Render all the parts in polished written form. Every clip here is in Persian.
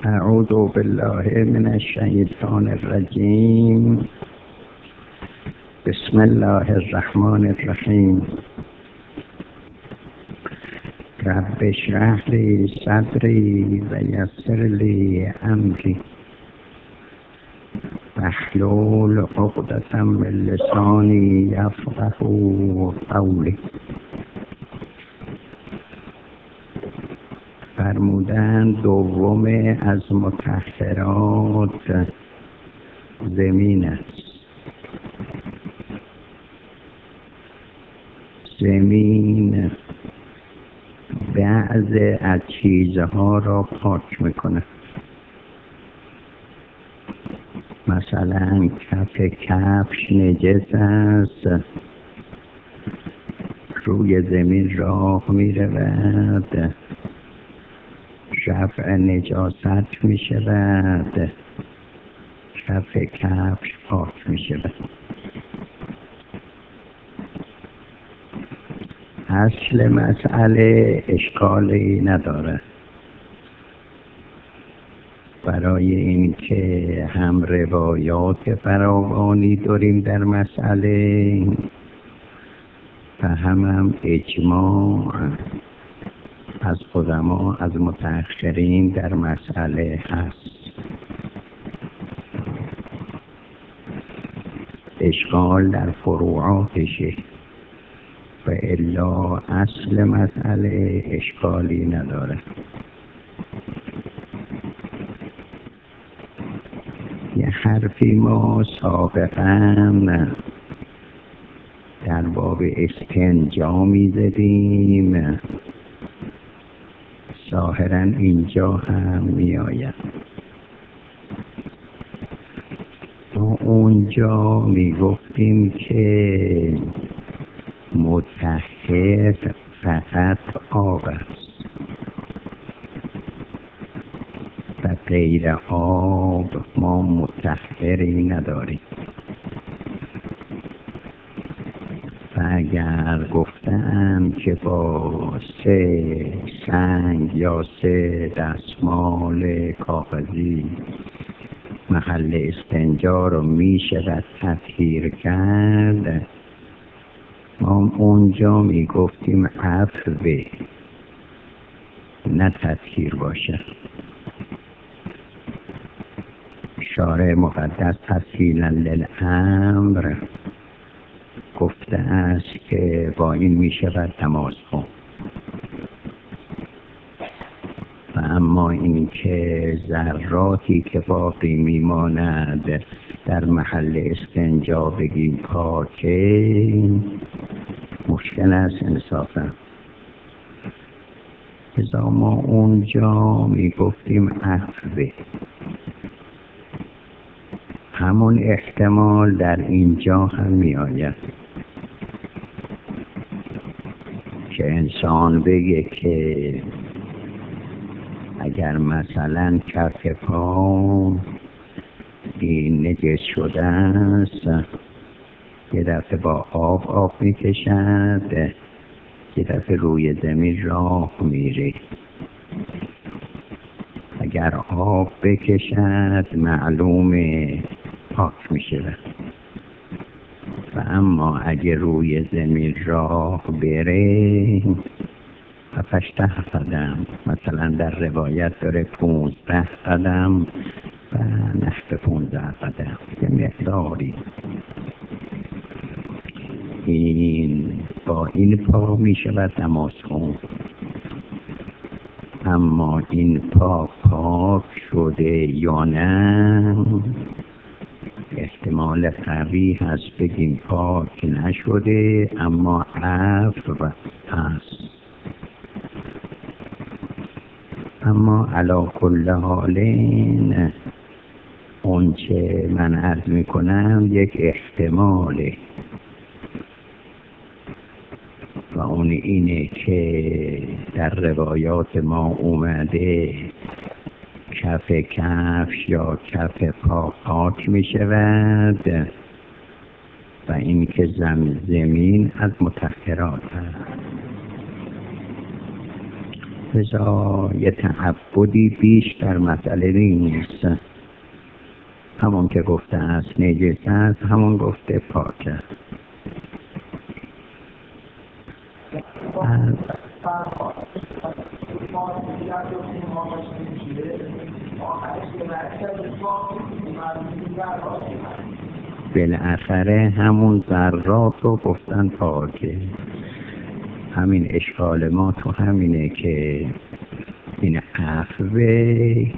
اعوذ بالله من الشیطان الرجیم. بسم الله الرحمن الرحیم. رب اشرح لی صدری و یسر لی امری واحلل عقدة من لسانی یفقهوا قولی. فرمودند دوم از مطهرات زمین است. زمین بعض از چیزها را پاک میکنه. مثلا کف کفش نجس است، روی زمین راه میرود، رفع نجاست می شود، کف کفش پاک می شود. اصل مسئله اشکالی نداره. برای اینکه هم روایات فراوانی داریم در مسئله و هم اجماع از قدما از متأخرین در مسئله هست. اشکال در فروعاتشه و الا اصل مسئله اشکالی نداره. یه حرفی ما سابقا در باب استنجا می‌زدیم، ظاهراً اینجا هم می‌آید. ما اونجا می‌گفتیم که مطهر فقط آب است و غیر آب ما مطهری نداریم. و اگر گفتم که با 3 سنگ یا 3 دستمال کاغذی محل استنجا رو می شود تطهیر کرد، ما اونجا می گفتیم عفو نه تطهیر باشه. شارع مقدس تفصیلا للامر گفته است که با این می شود نماز خوند. و اما این که ذراتی که باقی می ماند در محل استنجا بگیم پاکه، مشکل است انصافا. لذا ما اونجا می گفتیم عفو. همون احتمال در اینجا هم می آید که انسان بگه که اگر مثلا کف پا این نجس شده است، یه دفعه با آب میکشد، یه دفعه روی زمین راه میره. اگر آب بکشد معلومه پاک میشه. و اما اگه روی زمین راه بره 7-8 قدم، مثلا در روایت داره 15 قدم و نصف 15 قدم، یه مقداری، این با این پا می شود نماز خوند. اما این پا پاک شده یا نه، احتمال قوی هست بگیم پاک نشده اما عفو هست. اما علی کل حالین اون چه من عرض میکنم یک احتماله و اون اینه که در روایات ما اومده کف کفش یا کف پا پاک می شود و این که زمین از مطهرات هست. لذا یه تعبدی بیش در مسئله نیست. همون که گفته است نجس است، همون گفته پاک است. بالاخره همون ذرات رو گفتن پاکه. همین اشکال ما تو همینه که این عفوه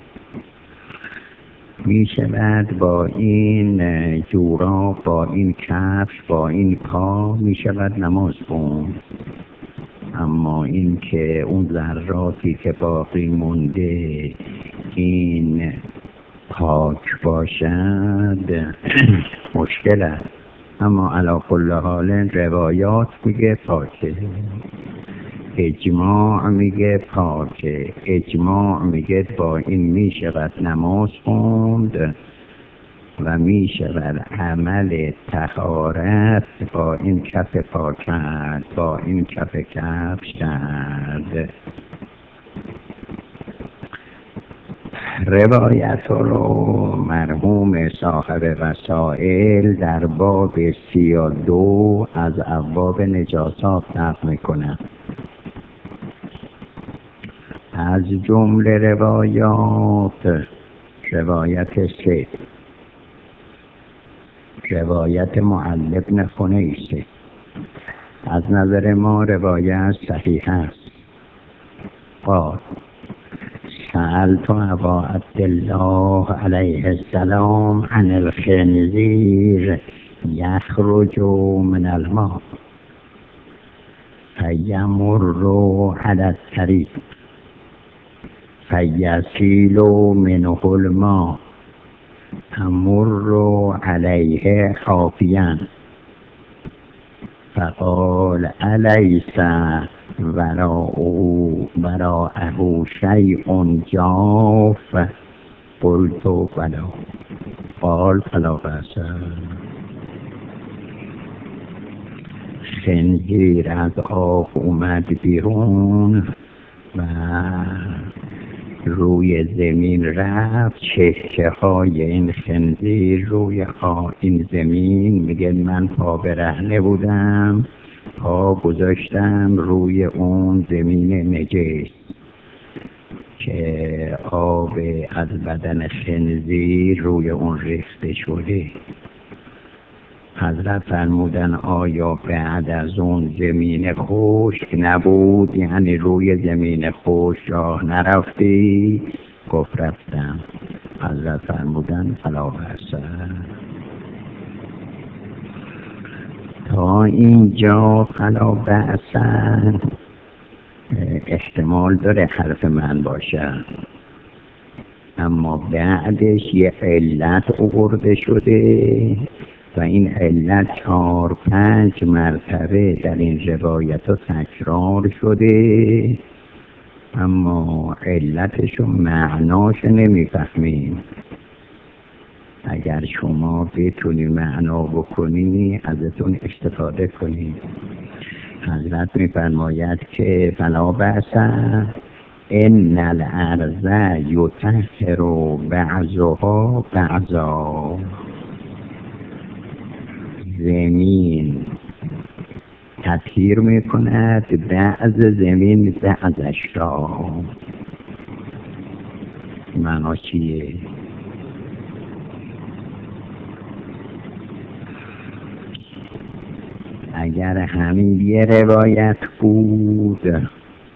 می شود با این جوراب، با این کفش، با این پا می شود نماز خوند، اما این که اون ذراتی که باقی مونده این پاک باشد مشکل است. اما علی کل حال روایات میگه پاکه، اجماع میگه پاکه، اجماع میگه با این میشود نماز خوند و میشود عمل طهارت با این کف پاک کرد، با این کف کفش کرد. روایت رو مرحوم صاحب وسائل در باب 32 از ابواب نجاسات نقل میکنه. از جمله روایات روایت 3، روایت معل بن خنیس، از نظر ما روایت صحیح است. قال سألت ابا عبدالله علیه السلام عن الخنزیر یخرج من الماء فیمر علی الطریق فیسیل منه الماء امر علیه خافیا فقال الیس وراءه شیء جاف؟ قلت بلی. قال فلا بأس. خنزیر از آب اومد بیرون و روی زمین رفت، چهچه های این خنزیر روی این زمین. میگه من پا برهنه بودم، پا گذاشتم روی اون زمین نجس که آب از بدن خنزیر روی اون ریخته شده. حضرت فرمودن آیا بعد از اون زمین خشک نبود؟ یعنی روی زمین خشک راه نرفتی؟ گفت رفتم. حضرت فرمودن فلا بأس. تا اینجا فلا بأس احتمال داره حرف من باشه، اما بعدش یه علت آورده شده و این علت 4-5 مرتبه در این روایت ها تکرار شده، اما علتش و معناش نمیفهمیم. اگر شما بتونی معنا بکنی ازتون استفاده کنی. حضرت میفرماید که فلا بأس ان الارض یطهر بعضها بعضا. زمین تطهیر میکند بعض زمین بعضش را. معنا چیه؟ اگر همین یه روایت بود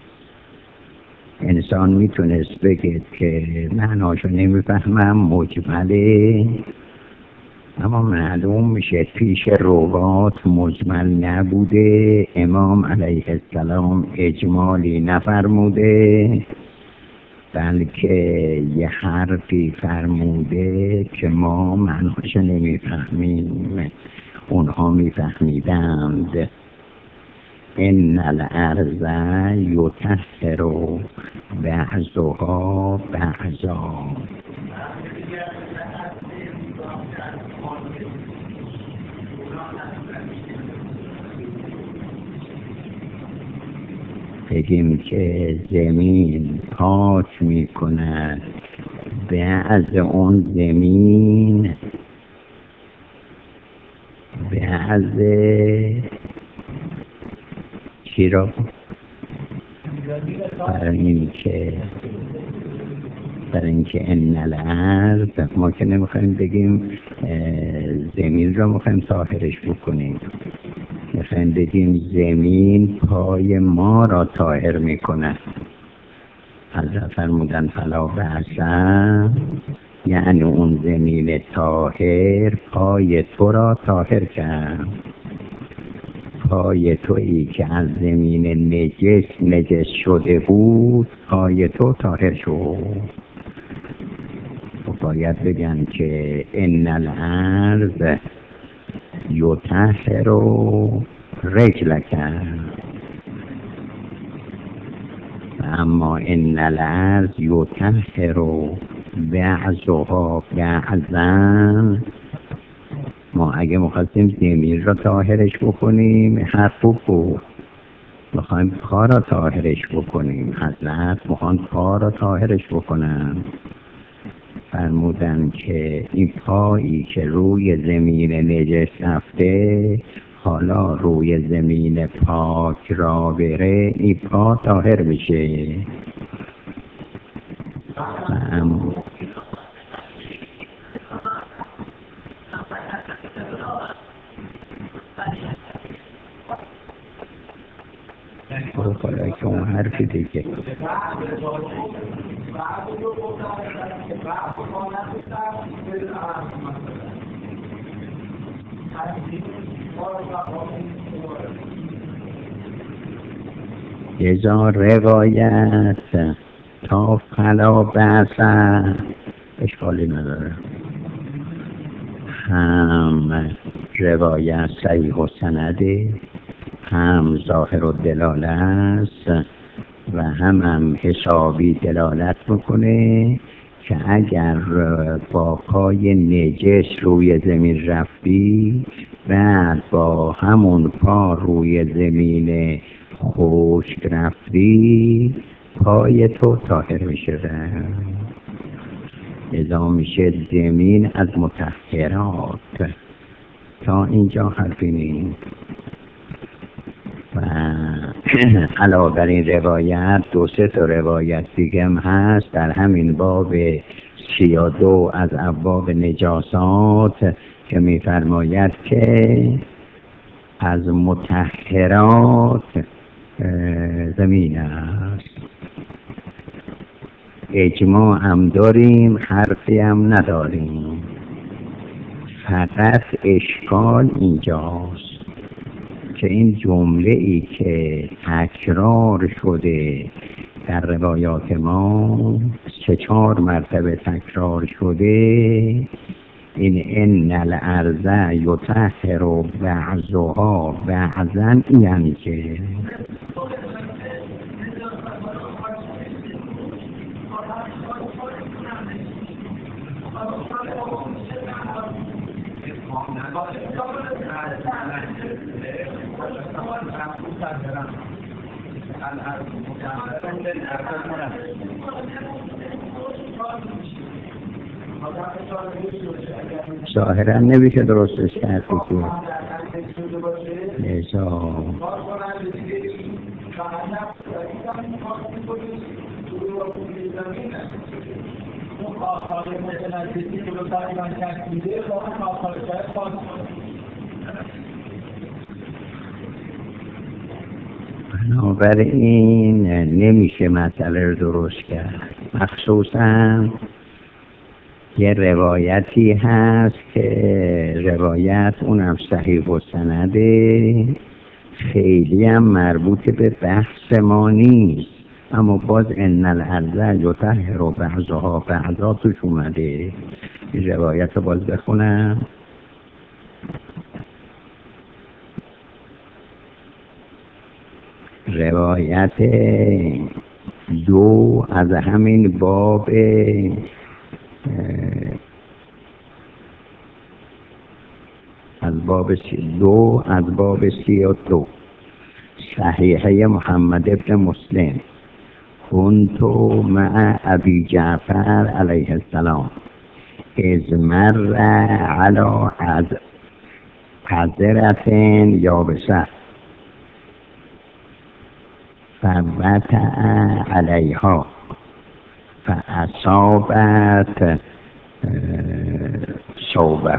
انسان میتونست بگه که معناشو نمیفهمم، مجمله، اما معلوم میشه پیش روات مجمل نبوده، امام علیه السلام اجمالی نفرموده، بلکه یه حرفی فرموده که ما معناشو نمیفهمیم، اونها میفهمیدند. ان الارض یطهر بعضها بعضا. بگیم که زمین پاک می کند، بعض اون زمین بعض چی را برای اینکه ان الارض، ما که نمیخوایم بگیم زمین را میخوایم طاهرش بکنیم، میخوایم بگیم زمین پای ما را طاهر میکنه. حضرت فرمودن فلا بأسا، یعنی اون زمین طاهر پای تو را طاهر کرد. پای تویی که از زمین نجس شده بود، پای تو طاهر شد. باید بگن که ان الارض یطهر رجلک، اما ان الارض یطهر بعضها بعضا. ما اگه مخواستیم زمین را طاهرش بکنیم حرف بود، میخوایم پا را طاهرش بکنیم، حضرت میخوان پا را طاهرش بکنن. فرمودن که این پایی که روی زمین نجس رفته، حالا روی زمین پاک را بره، این پا طاهر میشه. حالا که اون حرفی دیگه ازا روایت تا فلا بأسا، اشکالی نداره. هم روایت صحیح و سنده، هم ظاهر و دلاله است و هم حسابی دلالت میکنه که اگر با پای نجس روی زمین رفتی، بعد با همون پا روی زمین خشک رفتی، پای تو طاهر میشه. ازا میشه زمین از مطهرات. تا اینجا حرفی نیست. و علاوه بر این روایت 2-3 روایت دیگه هم هست در همین باب 32 از ابواب نجاسات که میفرماید که از مطهرات زمین است. اجماع هم داریم، حرفی هم نداریم. فقط اشکال اینجاست که این جمله ای که تکرار شده در روایات ما 3-4 مرتبه تکرار شده، این ان الارض یطهر بعضها بعضا، یعنی که ظاهرا نمیشه درستش کرد که بنابراین نمیشه مسئله رو درست کرد. مخصوصا یه روایتی هست که روایت اونم صحیح و سنده، خیلی هم مربوط به بحث ما نیست، اما باز ان الارض یطهر بعضها بعضا توش اومده. این روایت رو باز بخونم. روایت 2 از همین باب از باب 32 صحیحه محمد ابن مسلم كنت مع ابي جعفر علیه السلام اذ مر على قذرة یابسه فوطأ عليها فأصابت صوبه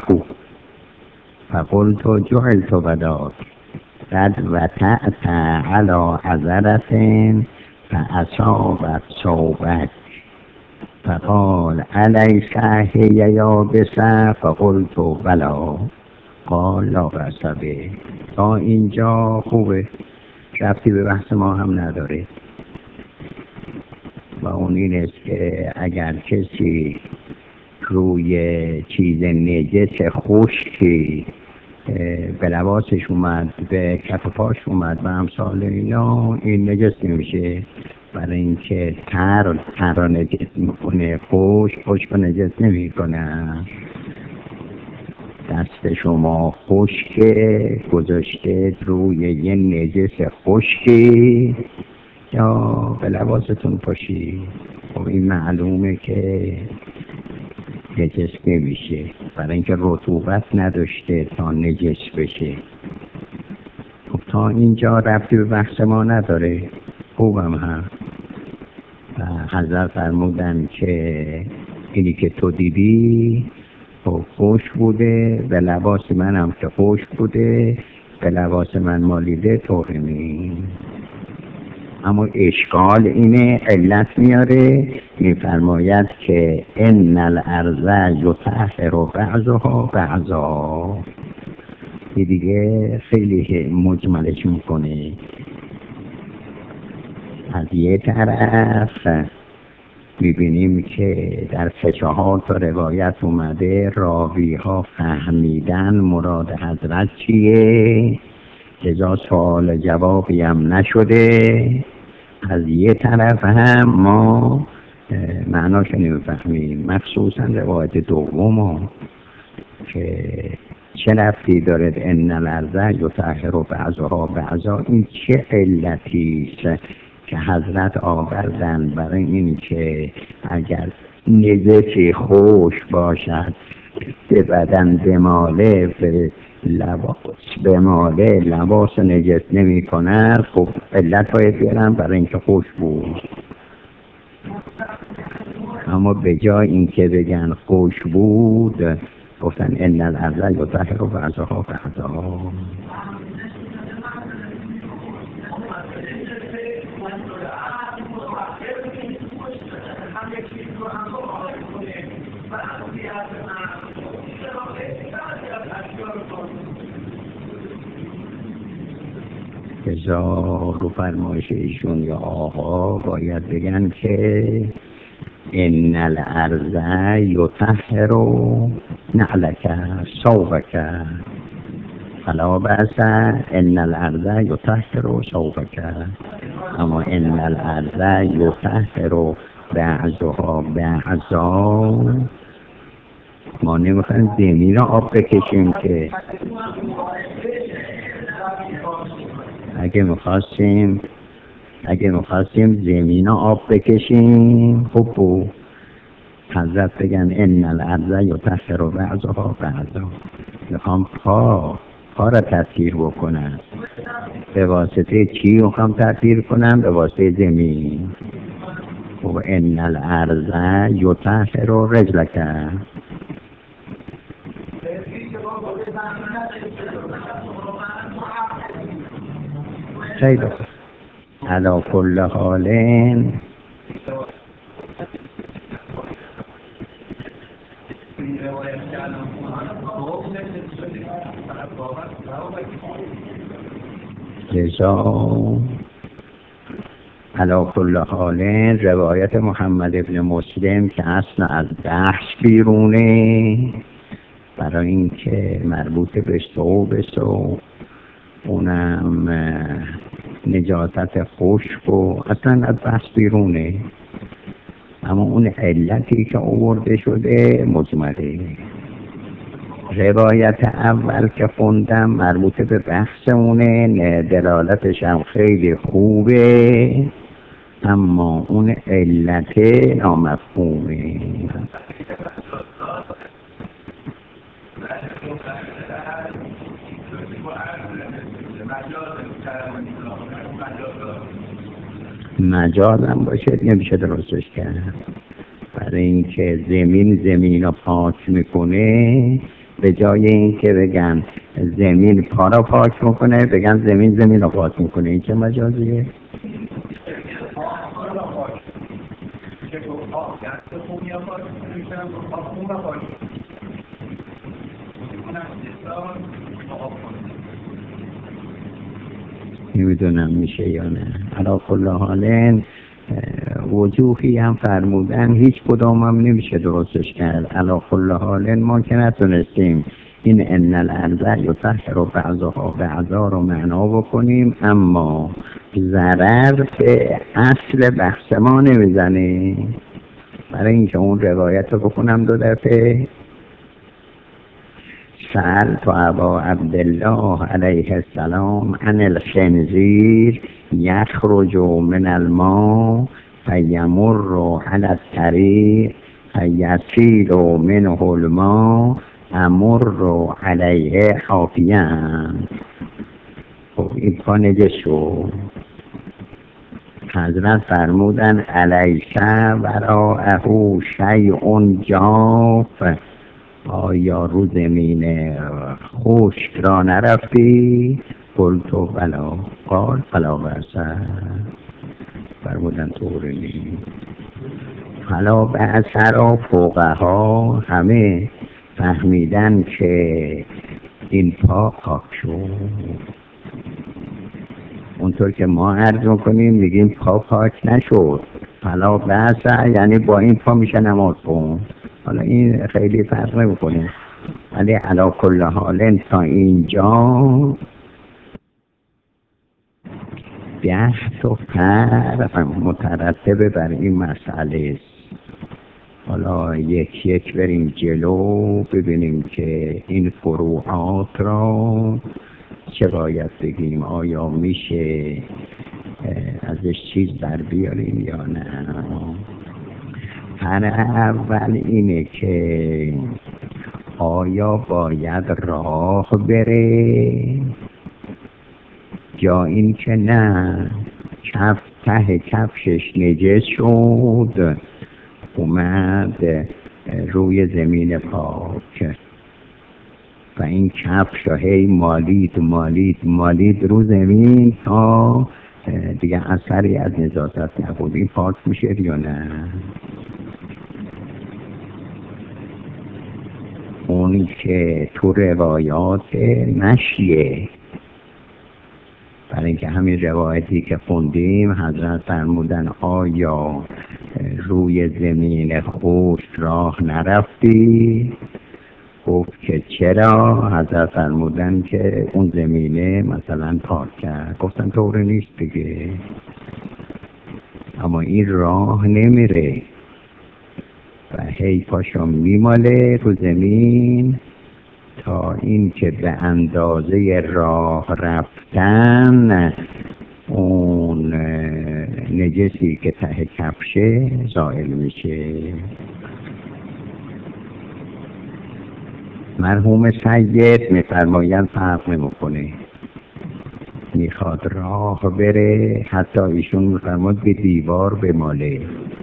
فقلت جعلت بداك قد وطأت على عذرة فأصابت صوبك فقال أليس هي یابسه فقلت بلی قال لا بأس به. تا اینجا خوبه، ربطی به بحث ما هم نداره و اون این است که اگر کسی روی چیز نجس خشکی به لباسش اومد، به کف پاش اومد و امثال اینا، این نجس نمیشه، برای اینکه تر نجس میکنه، خشک و نجس نمیکنه. دست شما خشکه گذاشته روی یه نجس خشکی یا به لباستون پاشی، خب این معلومه که نجس نمیشه، برای اینکه رطوبت نداشته تا نجس بشه. خب تا اینجا ربطی به بحث ما نداره، خوبم هم. و حضرت فرمودن که اینی که تو دیدی خب خشک بوده، به لباس من هم که خشک بوده، به لباس من مالیده توهمی. اما اشکال اینه، علت میاره، میفرماید که ان الارض یطهر بعضها بعضا. این دیگه خیلی مجملش میکنه. از یه طرف میبینیم که در 3-4 تا روایت اومده راوی ها فهمیدن مراد حضرت چیه، لذا سوال جوابی هم نشده. از یه طرف هم ما معناش نمیفهمیم، مخصوصا روایت دوم که چه ربطی داره ان الارض یطهر بعضها بعضا، این چه علتیست که حضرت آوردن برای این که اگر نجسی خوش باشد به بدن بماله، به لباس بماله، لباس نجس نمی کند. خب علت باید بیارن برای اینکه خوش بود، اما به جای اینکه بگن خوش بود گفتن ان الارض یطهر بعضها بعضا. ازا رو فرمایش ایشون یا آقا باید بگن که ان الارض یطهر نعلک ثوبک فلا بأس ان الارض یطهر ثوبک. اما ان الارض یطهر بعضها بعضا، ما نمیخوایم زمین را آب بکشیم که اگه میخواستیم زمین آب بکشیم خب بود حضرت بگن ان الارض یطهر بعضها بعضا. میخوام پا را تطهیر بکنن، به واسطه چی میخوام تطهیر کنم؟ به واسطه زمین. و ان الارض یطهر رجلک. خیلی علی کل حال لذا علی کل حال روایت محمد ابن مسلم که اصلا از بحث بیرونه، برای اینکه مربوط به ثوب اونم نجاست خشک و اصلا از بحث بیرونه، اما اون علتی که آورده شده مجمله. روایت اول که خوندم مربوط به بحثمونه، دلالتش هم خیلی خوبه، اما اون علت نامفهومه. مجاز هم باشه نمیشه درستش کرد، برای اینکه زمین رو پاک میکنه، به جای اینکه بگن زمین پا رو پاک میکنه بگن زمین رو پاک میکنه. این چه مجازیه؟ نمیدونم میشه یا نه. علی کل حال وجوهی هم فرمودن، هیچ کدام هم نمیشه درستش کرد. علی کل حال ما که نتونستیم این ان الارض یطهر بعضها بعضا رو معنا بکنیم، اما ضرر به اصل بحث ما نمیزنه. برای اینکه اون روایت رو بکنم دو دفعه. سألت ابا عبدالله علیه السلام عن الخنزیر یخرج من الماء فیمر علی الطریق فیسیل منه الماء امر علیه حافیا. خب این پا نجس شد. حضرت فرمودن علیک وراءه شیء جاف، آیا رو زمین خشک را نرفتی؟ قلت بلا. قال فلا بأس. فرمودن طوری نیست. فلا بأس را فقها همه فهمیدن که این پاک شد. اونطور که ما عرض میکنیم میگیم پاک نشد، فلا بأس یعنی با این پا میشه نماز خون. حالا این خیلی فرق نمیکنه، ولی علی کل حال تا اینجا بحث و فرق مترتب بر این مسئله است. حالا یک یک بریم جلو ببینیم که این فروعات را چه باید بگیم. آیا میشه ازش چیز در بیاریم یا نه؟ اول اینه که آیا باید راه بره یا این که نه ته کفشش نجس شد اومد روی زمین پاک و این کفش هی مالید رو زمین تا دیگه اثری از نجاست نبود. این پاک میشه یا نه؟ اونی که تو روایات مشیه، برای اینکه همین روایتی که خوندیم حضرت فرمودن آیا روی زمین خشک راه نرفتی؟ گفت که چرا؟ حضرت فرمودن که اون زمینه مثلا پاک کرد. گفتن طوری نیست دیگه، اما این راه نمیره و هی پاشو میماله رو زمین تا این که به اندازه راه رفتن اون نجسی که ته کفشه زائل میشه. مرحوم سید میفرمایند فرق نمیکنه، میخواد راه بره حتی ایشون میفرماد به دیوار بماله،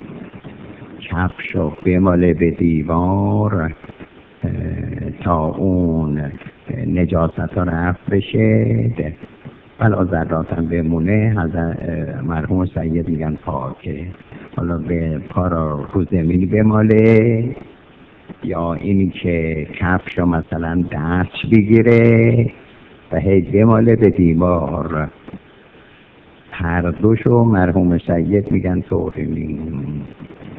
کفشو بماله به دیوار تا اون نجاست ها رفت بشه، بلا ذراتم بمونه. مرحوم سید میگن پاکه. حالا به پا رو زمین بماله یا این که کفش مثلا دست بگیره و هی بماله به دیوار، هر دوشو مرحوم سید میگن طوری نیست.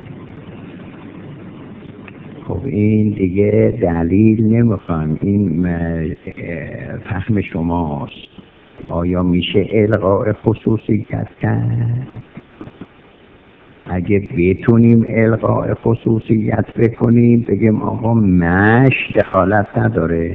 خب این دیگه دلیل نمیخوام، این فهم شماست. آیا میشه الغاء خصوصیت کرد؟ اگه بتونیم الغاء خصوصیت بکنیم بگیم آقا مشت دخالت نداره،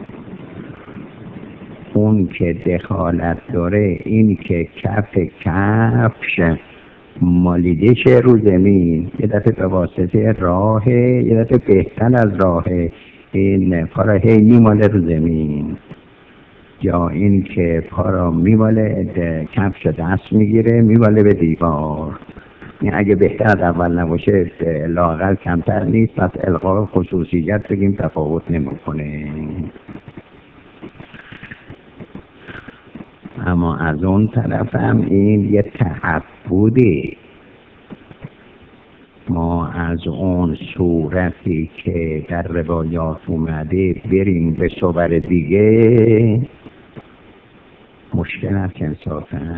اون که دخالت داره این که کف کفش مالیده شه رو زمین، یه دفعه به واسطه راه، یه دفعه بهتر از راه این پا را هی میماله رو زمین، یا این که پا را میماله کفش دست میگیره میماله به دیوار. این اگه بهتر از اول نباشه لااقل کمتر نیست، پس الغاء خصوصیت بگیم تفاوت نمیکنه. اما از اون طرف هم این یه تعبدی، ما از اون صورتی که در روایات اومده بریم به صور دیگه مشکل است انصافا.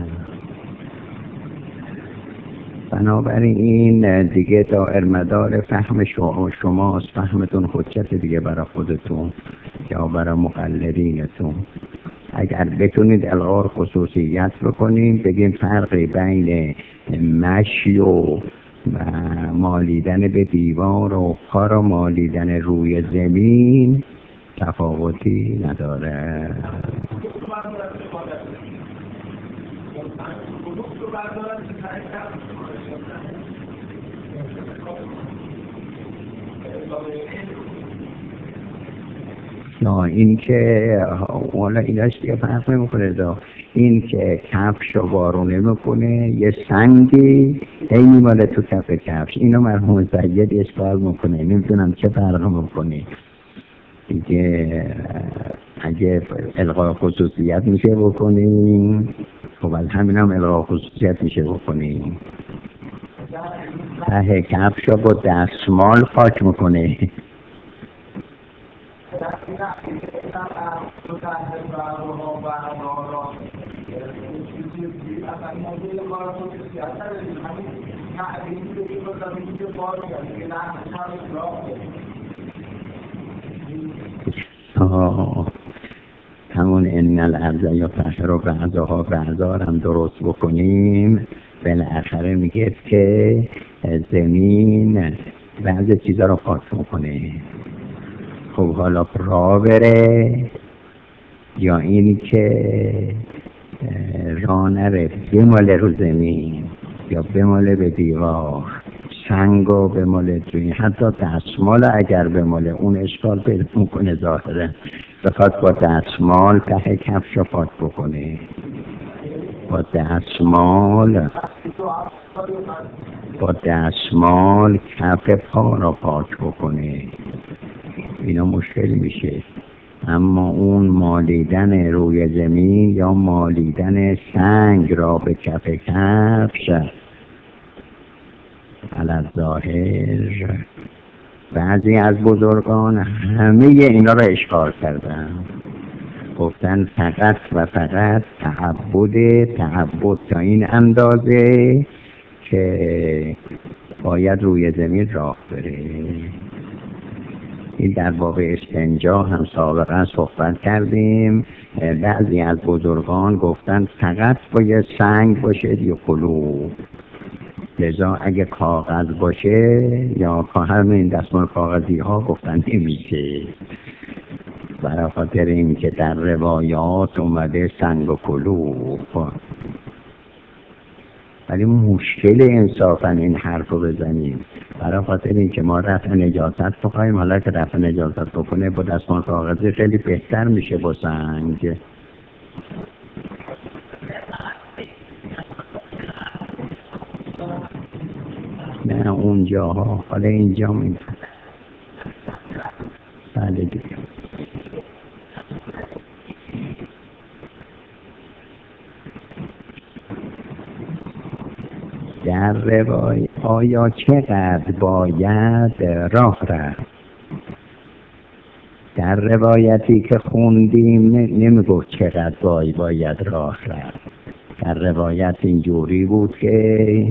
بنابراین دیگه دائر مدار فهم شماست، فهمتون حجت دیگه برای خودتون یا برای مقلدینتون. اگر بتونید الغاء خصوصیت بکنید بگیم فرقی بین مشی و مالیدن به دیوار و پا را مالیدن روی زمین تفاوتی نداره. نه این که حالا ایناش دیگه فرق نمیکنه، این که کفش رو وارو نمیکنه یه سنگی هی میماله تو کف کفش، اینو مرحوم سید اشکال میکنه، نمیدونم چه فرق میکنه دیگه. اگه الغاء خصوصیت میشه بکنیم خب از همین هم الغاء خصوصیت میشه بکنیم. ته کفش رو با دستمال پاک میکنه. همون ان الارض یطهر بعضها بعضا هم درست بکنیم، بالاخره میگه که زمین بعضی چیزا رو پاک میکنه. خب حالا راه بره یا این که راه نره بماله رو زمین یا بماله به دیوار، سنگو بماله توی، حتی دستمال اگر بماله اون اشکال پیدا میکنه ظاهره، بخواد با دستمال ته کفش رو پاک بکنه، با دستمال کف پا رو پاک بکنه، اینا مشکل میشه. اما اون مالیدن روی زمین یا مالیدن سنگ را به کف کفش علی ظاهر بعضی از بزرگان همه اینا را اشکال کردن، گفتن فقط و فقط تعبد تا این اندازه که باید روی زمین راه بره. این در باب استنجا هم سابقا صحبت کردیم، بعضی از بزرگان گفتن فقط باید سنگ باشه یا کلوب، لذا اگه کاغذ باشه یا همین دستمال کاغذی ها گفتن نمیشه، برای خاطر این که در روایات اومده سنگ و کلوب. ولی مشکل انصافا این حرف رو بزنیم، برای خاطر این که ما رفع نجاست بخوایم، حالا که رفع نجاست بکنه با دستمال کاغذی خیلی بهتر میشه با سنگ. نه اونجاها، حالا اینجا این بله دیگه. در روایت آیا چقدر باید راه رفت؟ در روایتی که خوندیم نمیگفت چقدر باید راه رفت. در روایت اینجوری بود که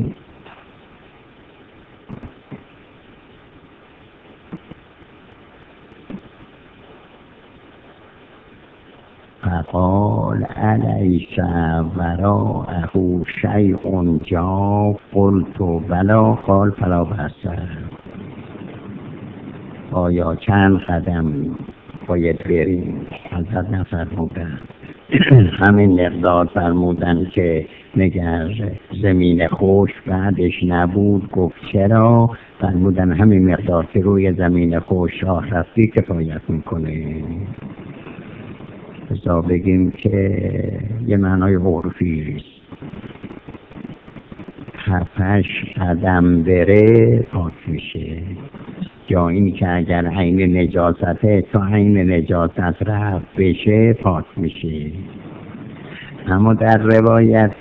فقال الیس وراءه شیء جا قلت بلا قال فلا بأس. آیا چند قدم باید بریم؟ حضرت نفرمودن همین مقدار. فرمودن که مگر زمین خوش بعدش نبود؟ گفت چرا؟ فرمودن همین مقدار که روی زمین خوش راه رفتی کفایت میکنه. بسا بگیم که یه معنای عرفی است، 7-8 قدم بره پاک میشه. یا این که اگر عین نجاسته تا عین نجاست رفت بشه پاک میشه. اما در روایت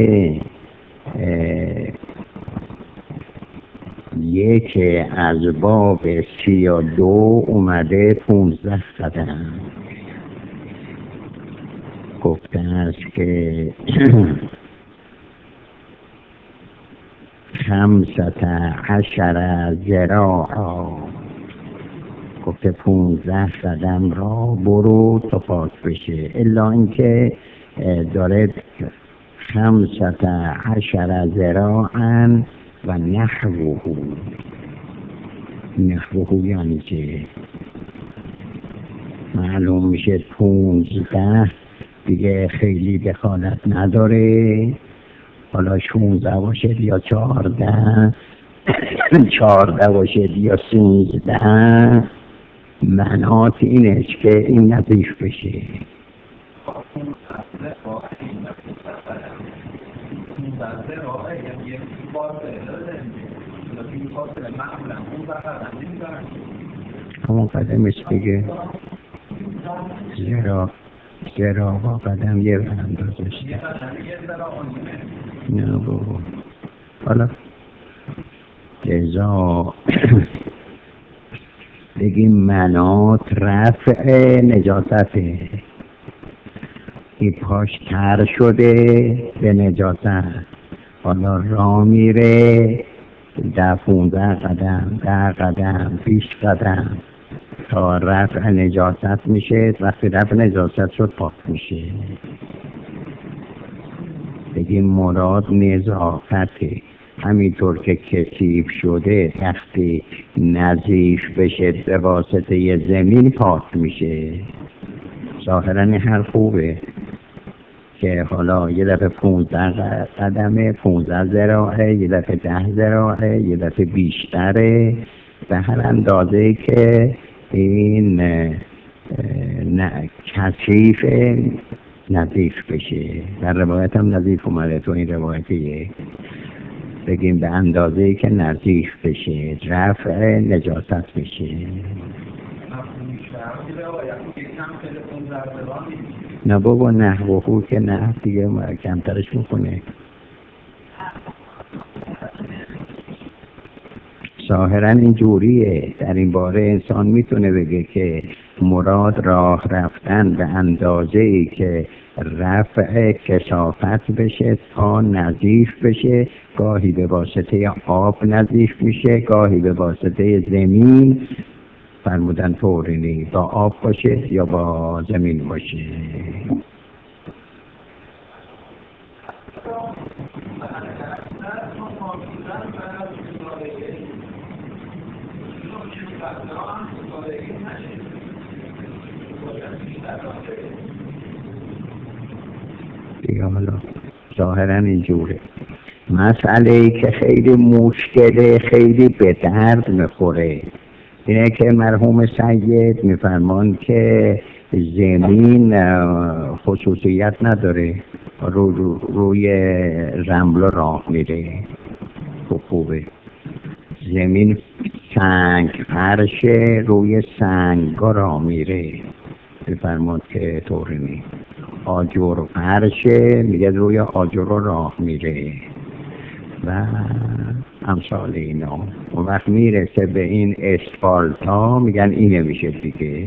یک از باب 32 اومده 15 قدم گفته است که 15 ذراعا، گفته 15 قدم را برو تا پاک بشه. الا اینکه داره 15 ذراعا و نحوه یعنی که معلوم میشه 15 دیگه خیلی دخالت نداره، حالا 16 باشد یا 14 باشد یا 13، منات اینش که این نظیف بشه. همون قدمش دیگه زرا با قدم یه اندازه شده. نه بابا. حالا لذا بگیم منات رفع نجاسته. این پاش تر شده به نجاست، حالا را میره 15 قدم 10 قدم 20 قدم تا رفع نجاست میشه. وقتی رفع نجاست شد پاک میشه. بگیم مراد نظافته. همینطور که کثیف شده وقتی نظیف بشه به واسطه زمین پاک میشه. ظاهرا این حل خوبه که حالا یه دفعه 15 قدمه، 15 ذراعه، یه دفعه 10 ذراعه، یه دفعه بیشتره، به هر اندازه که این کثیف نظیف بشه. در روایت هم نظیف اومده تو این روایتیه. بگیم به اندازه‌ای که نظیف بشه رفع نجاست بشه. نه بابا نحوه که نه دیگه کمترش میکنه. ظاهرا این جوریه. در این باره انسان میتونه بگه که مراد راه رفتن به اندازه‌ای که رفع کثافت بشه تا نظیف بشه. گاهی به واسطه آب نظیف میشه، گاهی به واسطه زمین. فرمودن طورینی با آب باشه یا با زمین باشه. دیگه حالا ظاهرا اینجوره. مسئله که خیلی مشکله، خیلی به درد میخوره، اینه که مرحوم سید میفرمان که زمین خصوصیت نداره، روی رمل راه میره. خوبه زمین سنگ فرشه، روی سنگ راه میره. میفرمان که طوری آجر فرشه، میگه روی آجر راه میره و امثال اینا. و وقت میرسه به این اسفالتا میگن اینه میشه دیگه.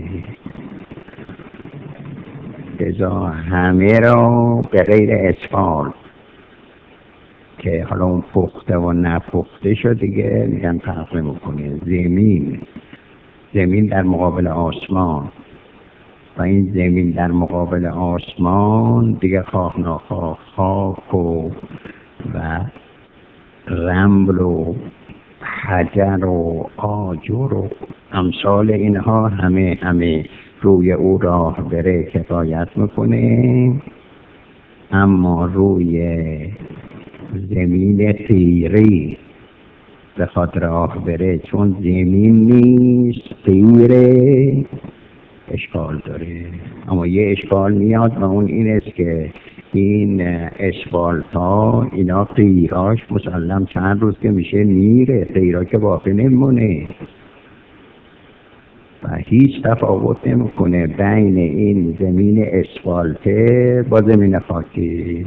لذا همه را به غیر اسفالت که حالا اون پخته و نپخته شد دیگه میگن فرق نمیکنه. زمین در مقابل آسمان. و این زمین در مقابل آسمان دیگه خواه ناخواه خاک و رمل و حجر و آجر و امثال اینها همه روی او راه بره کفایت میکنه، اما روی زمین تیری بخواد راه بره چون زمین نیست تیره اشکال داره. اما یه اشکال میاد و اون این است که این اسفالت ها اینا قیراش مسلم چند روز که میشه میره، قیرا که باقی نمونه و هیچ تفاوت نمیکنه بین این زمین اسفالته با زمین خاکی.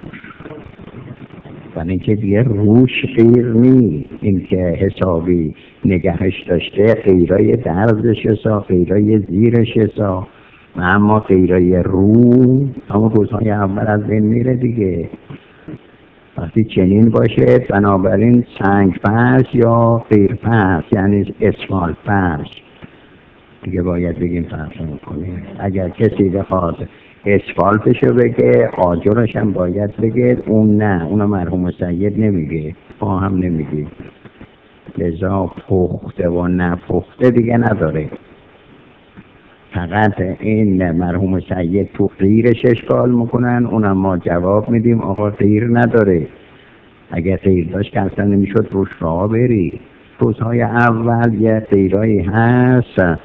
برای اینکه دیگه روش قیر نی، این که حسابی نگهش داشته قیرای درزش حساب، قیرای زیرش حساب، اما قیرای رو همون روزهای اول از بین میره دیگه. وقتی چنین باشه بنابراین سنگ فرش یا قیر فرش یعنی اسفالت فرش دیگه باید بگیم فرق میکنه. اگر کسی بخواد اسفالتشو بگه آجرش هم باید بگه، اون نه، اونو مرحوم سید نمیگه، ما هم نمیگه. لذا پخته و نپخته دیگه نداره، فقط این مرحوم سید تو قیرش اشکال میکنن، اونم ما جواب میدیم آقا قیر نداره. اگر قیر داشت که اصلا نمیشد روش راه بری. روزهای اول یه قیرایی هست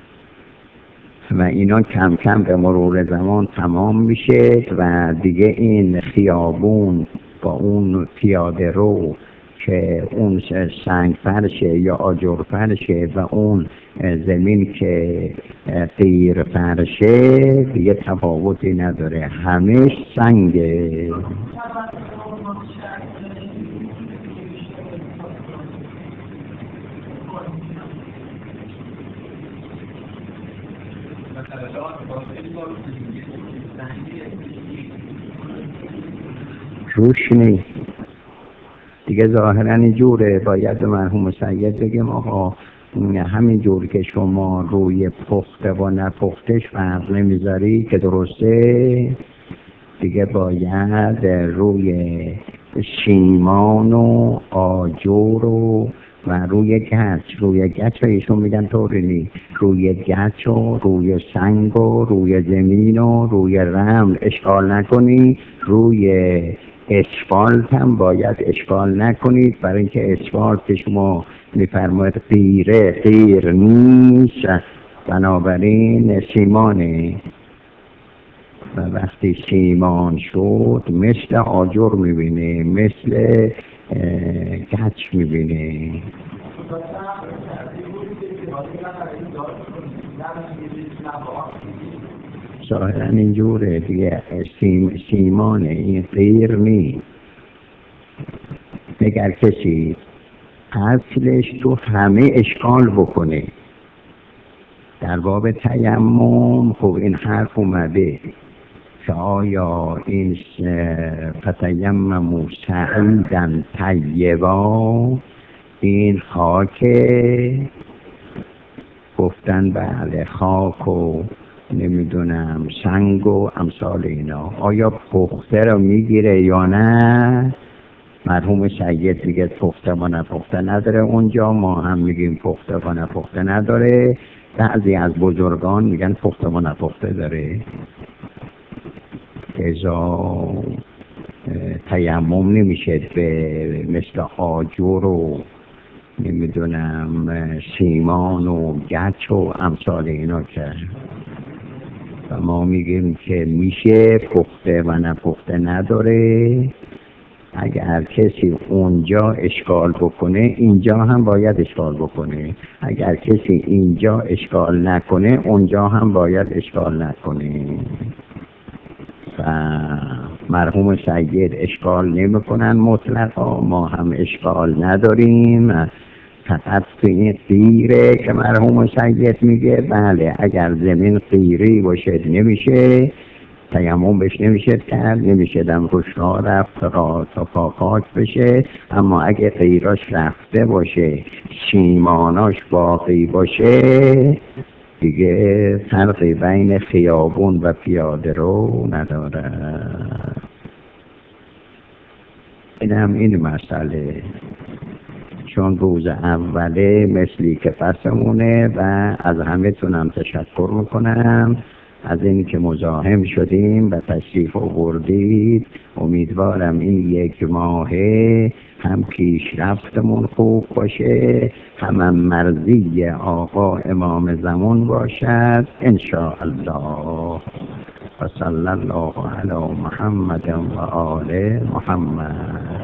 و اینا کم کم به مرور زمان تمام میشه و دیگه این خیابون با اون پیاده رو که اون سنگ فرشه یا آجر فرشه و اون زمین که قیر فرشه دیگه تفاوتی نداره، همه سنگه. روش نیست دیگه، ظاهرا اینجوره. باید به مرحوم سید بگیم آقا همین جور که شما روی پخته و نپختش فرق نمیذاری که درسته، دیگه باید روی سیمان و آجر و روی گچ ایشون میگن طوری نیست، روی گچ و روی سنگ و روی زمین و روی رمل اشکال نکنی، روی اسفالت هم باید اشکال نکنید، برای اینکه اسفالت که شما میفرماید قیر نیست، بنابراین سیمانه و وقتی سیمان شد مثل آجر میبینه، مثل گچ میبینه. ظاهرا اینجوره دیگه، سیمانه، این قیر نیست. اگر کسی اصلش تو همه اشکال بکنه در باب تیمم، خب این حرف اومده که آیا این فتیمموا صعیدا طیبا این خاک، گفتن بله خاک و نمیدونم سنگ و امثال اینا، آیا پخته رو میگیره یا نه؟ مرحوم سید میگه پخته و نپخته نداره اونجا، ما هم میگیم پخته و نپخته نداره، بعضی از بزرگان میگن پخته و نپخته داره. ازا تیمم نمیشه به مثل آجر و نمیدونم سیمان و گچ و امثال اینا کرد و ما میگیم که میشه، پخته و نپخته نداره. اگر کسی اونجا اشکال بکنه اینجا هم باید اشکال بکنه، اگر کسی اینجا اشکال نکنه اونجا هم باید اشکال نکنه. و مرحوم سید اشکال نمیکنن مطلقا، ما هم اشکال نداریم، فقط تو این قیره که مرحوم سید میگه بله اگر زمین قیری باشه نمیشه تیمم بهش نمیشه کرد، نمیشه دم روش راه رفت تا پاک بشه، اما اگه قیراش رفته باشه سیماناش باقی باشه دیگه فرقی بین خیابون و پیاده رو نداره. این مسئله چون روز اوله مثلی که پسمونه و از همه تونم تشکر میکنم از این که مزاحم شدیم و تشریف آوردید. امیدوارم این یک ماهه هم پیشرفتمون خوب باشه، هم مرضی آقا امام زمان باشد انشاءالله. و صلی الله علی محمد و آل محمد.